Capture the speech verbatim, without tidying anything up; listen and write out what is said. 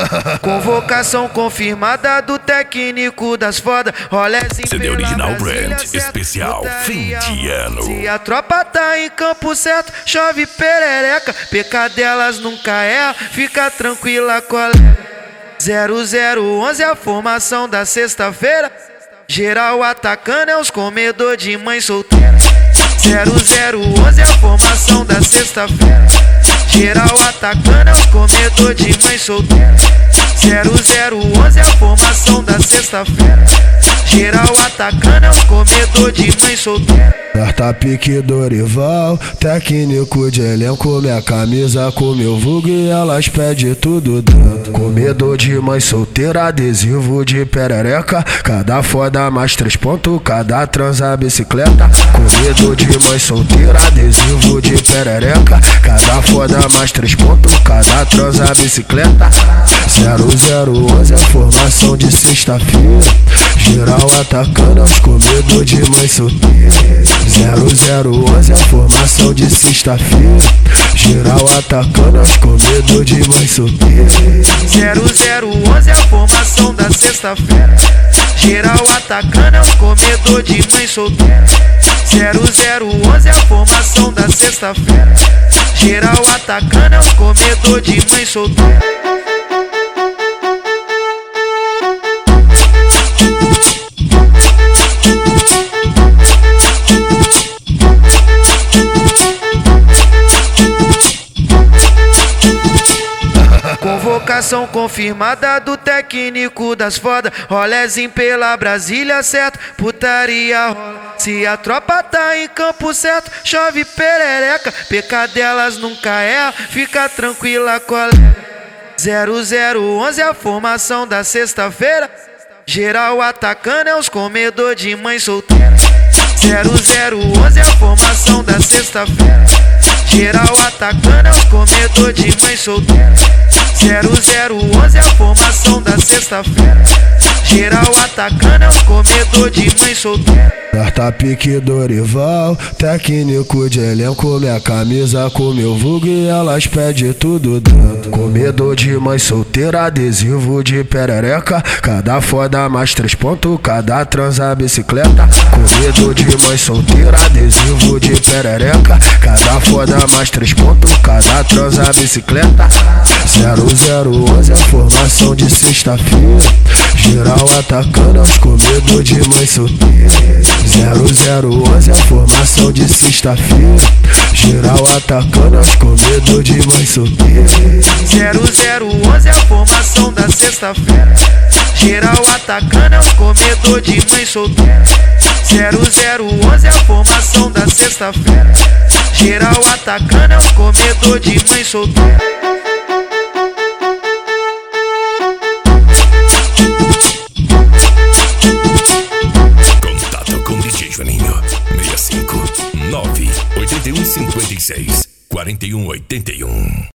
Convocação confirmada do técnico das foda. Rolezinho C D Original Brand, especial fim de ano. Se a tropa tá em campo certo, chove perereca. Pecadelas nunca erra, fica tranquila, colega. zero zero onze a formação da sexta-feira. Geral atacando é os comedor de mãe solteira. zero zero onze a formação da sexta-feira. Geral atacando é os comedor de mãe solteira. zero zero onze a formação da sexta-feira. Geral atacando é os comedor de mãe solteira. Carta pique Dorival, técnico de elenco. Minha camisa com meu vulgo e elas pedem tudo dentro. Comedor de mãe solteira, adesivo de perereca. Cada foda mais três pontos, cada transa bicicleta. Comedor de mãe solteira, adesivo de perereca. Cada foda mais três pontos, cada transa bicicleta. zero zero onze a formação de sexta-feira. Geral atacando aos comedor de mãe solteira. zero zero onze a formação de sexta-feira. Geral atacando aos comedor de mãe solteira. zero zero onze a formação da sexta-feira. Geral atacando aos comedor de mãe solteira. zero zero onze a formação da sexta-feira. Geral atacando aos comedor de mãe solteira. Convocação confirmada do técnico das foda. Rolezinho pela Brasília, certo? Putaria rola. Se a tropa tá em campo certo, chove perereca. Pecadelas nunca erra, fica tranquila, colega. zero zero onze a formação da sexta-feira. Geral atacando é os comedor de mãe solteira. zero zero onze a formação da sexta-feira. Geral atacando é os comedor de mãe solteira. zero zero onze a formação da sexta-feira. Geral atacando é os comedor de mãe solteira. Carta pique Dorival, técnico de elenco. Minha camisa com meu vulgo e elas pedem tudo dentro. Comedor de mãe solteira, adesivo de perereca. Cada foda mais três pontos, cada transa bicicleta. Comedor de mãe solteira, adesivo de perereca. Cada foda mais três pontos, cada transa bicicleta. zero zero onze a formação de sexta-feira. Geral atacando aos comedor de mãe solteira. zero zero onze a formação de sexta-feira. Geral atacando aos comedor de mãe solteira. zero zero onze a formação da sexta-feira. Geral atacando aos comedor de mãe solteira. zero zero onze a formação da sexta-feira. Geral atacando aos comedor de mãe solteira. seis cinco nove oito um cinco seis quatro um oito um.